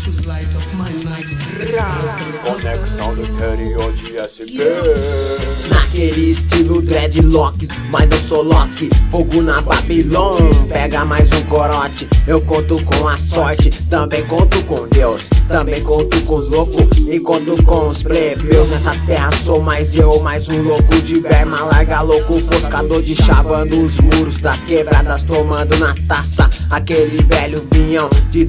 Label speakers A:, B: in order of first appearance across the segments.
A: Conexão do interior de SP.
B: Naquele estilo dreadlocks, mas não sou Loki. Fogo na Babilônia, pega mais um corote. Eu conto com a sorte, também conto com Deus. Também conto com os loucos e conto com os plebeus. Nessa terra sou mais eu, mais um louco de berma larga, louco foscador de chavando os muros das quebradas, tomando na taça aquele velho vinhão de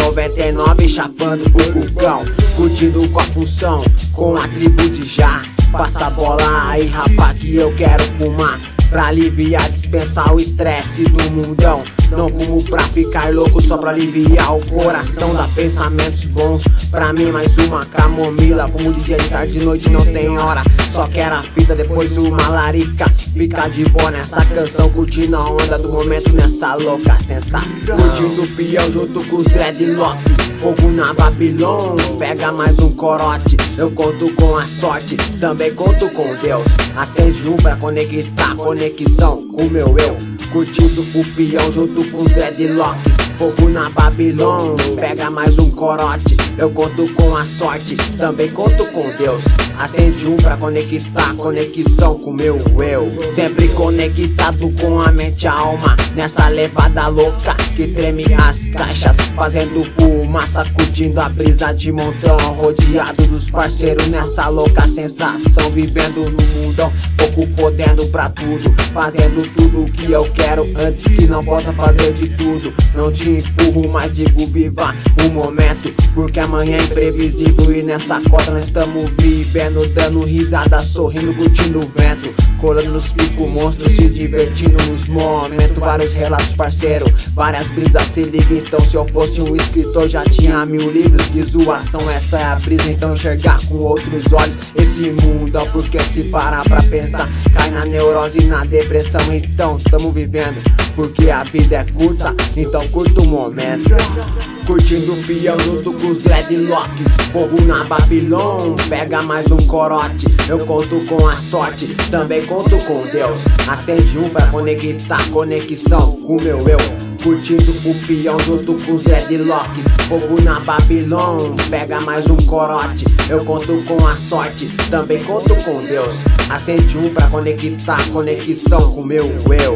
B: 2,99, chapando o cucão, curtindo com a função, com a tribo de já. Passa a bola aí, rapá, que eu quero fumar pra aliviar, dispensar o estresse do mundão. Não fumo pra ficar louco, só pra aliviar o coração. Dá pensamentos bons pra mim, mais uma camomila. Fumo de dia, de tarde, de noite, não tem hora. Só quero a fita, depois uma larica. Fica de boa nessa canção, curtindo a onda do momento nessa louca sensação. Curtindo o peão junto com os dreadlocks, fogo na Babilônia, pega mais um corote. Eu conto com a sorte, também conto com Deus. Acende um pra conectar, conexão com meu eu. Curtindo o peão junto com os dreadlocks, fogo na Babilônia, pega mais um corote. Eu conto com a sorte, também conto com Deus. Acende um pra conectar, conexão com meu eu. Sempre conectado com a mente e a alma, nessa levada louca que treme as caixas, fazendo fumaça, curtindo a brisa de montão, rodeado dos parceiros nessa louca sensação, vivendo no mundão, pouco fodendo pra tudo, fazendo tudo o que eu quero antes que não possa fazer de tudo. Não te empurro, mas digo viva o momento, porque amanhã é imprevisível e nessa corda nós estamos vivendo, dando risada, sorrindo, curtindo o vento, colando nos picos monstros, se divertindo nos momentos. Vários relatos, parceiro, várias brisas, se liga então. Se eu fosse um escritor já tinha 1000 livros de zoação. Essa é a brisa, então enxergar com outros olhos esse mundão, porque se parar pra pensar cai na neurose e na depressão. Então tamo vivendo, porque a vida é curta, então curta o momento. Curtindo o peão junto com os dreadlocks, fogo na Babilônia, pega mais um corote. Eu conto com a sorte, também conto com Deus. Acende um pra conectar, conexão com meu eu. Curtindo o peão junto com os dreadlocks, fogo na Babilônia, pega mais um corote. Eu conto com a sorte, também conto com Deus. Acende um pra conectar, conexão com meu eu.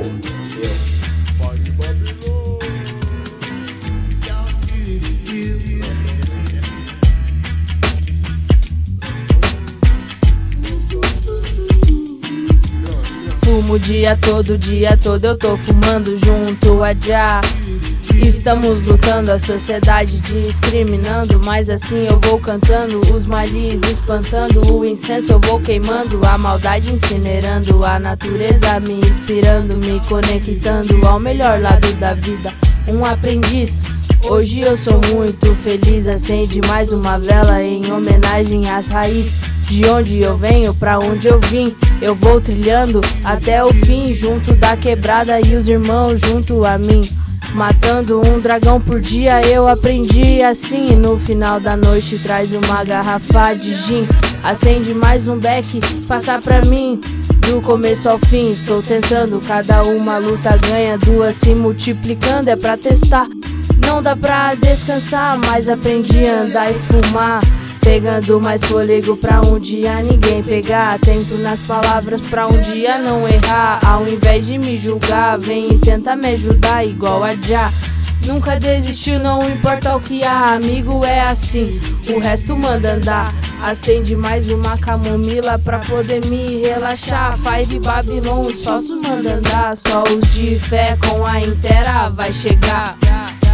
C: Fumo o dia todo eu tô fumando junto a já. Estamos lutando, a sociedade discriminando, mas assim eu vou cantando, os malis espantando, o incenso eu vou queimando, a maldade incinerando, a natureza me inspirando, me conectando ao melhor lado da vida. Um aprendiz, hoje eu sou muito feliz. Acende mais uma vela em homenagem às raízes, de onde eu venho, pra onde eu vim. Eu vou trilhando até o fim, junto da quebrada e os irmãos junto a mim. Matando um dragão por dia eu aprendi assim. E no final da noite traz uma garrafa de gin. Acende mais um beck, passa pra mim. Do começo ao fim estou tentando, cada uma luta ganha, duas se multiplicando, é pra testar. Não dá pra descansar, mas aprendi a andar e fumar, pegando mais fôlego pra um dia ninguém pegar. Atento nas palavras pra um dia não errar. Ao invés de me julgar, vem e tenta me ajudar igual a já. Nunca desistiu, não importa o que há, amigo é assim, o resto manda andar. Acende mais uma camomila pra poder me relaxar. Five Babylon, os falsos mandam andar, só os de fé com a inteira vai chegar.